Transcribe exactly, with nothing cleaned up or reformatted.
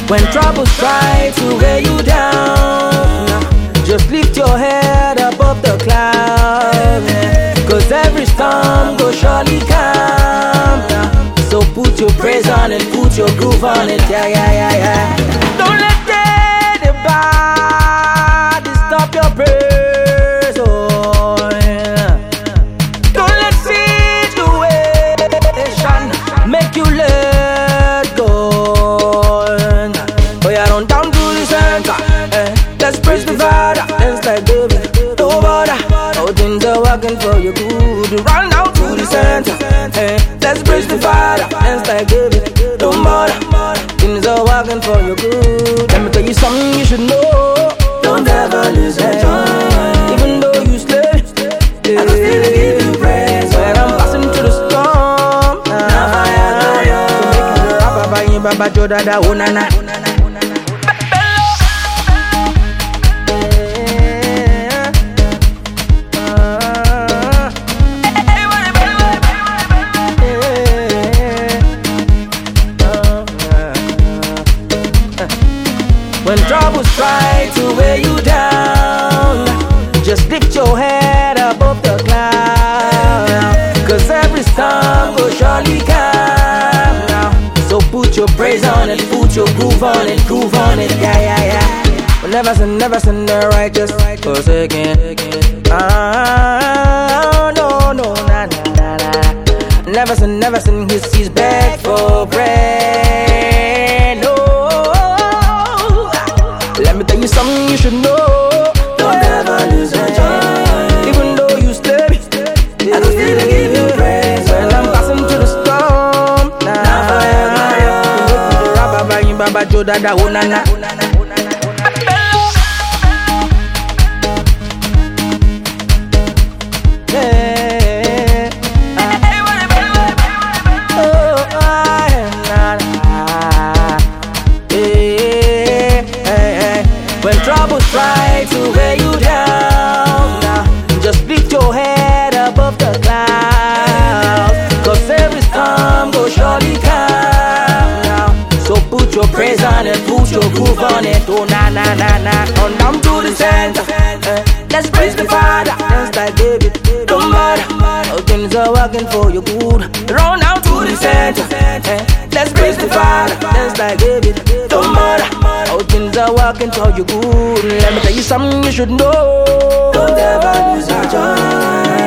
When troubles try to weigh you down, just lift your head above the clouds, cause every storm will surely come. So put your praise on it, put your groove on it, yeah, yeah, yeah, yeah. Don't let anybody stop your praise, oh yeah. Don't let situation make you let go. Oh yeah, run down to the center, eh. Let's praise the Father, dance like David. Don't bother, all things are working for your good. Run down to the center, eh. Let's praise the Father, dance like David. Don't bother, things are working for your good. Let me tell you something you should know. Don't ever lose your joy, even though you slay. I can still give you praise when I'm passing through the storm. Now I know you. To make you the rapper, Baba Joda da Onana. When troubles try to weigh you down, just lift your head above the clouds, cause every storm will surely come now. So put your praise on it, put your groove on it, groove on it, yeah, yeah, yeah. We'll never sin, never sin the righteous forsaken. Ah, no, no, na, na, na, na. Never sin, never sin, he sees beg for bread, no. Let me tell you something you should know. Don't ever lose your joy, even though you stay. I can still give you praise when I'm passing through the storm. Nah, Baba Joda da Onana. When troubles try to weigh you down, now just lift your head above the clouds, cause every storm will surely come now. So put your praise on it, put your groove on it, oh na na na na. On down to the center, eh. Let's praise the Father, dance like David. Don't bother, all things are working for your good. Run down to the center, eh. Let's praise the Father, dance like David. Don't bother, all things are working for your good. Let me tell you something you should know. Don't ever lose your joy,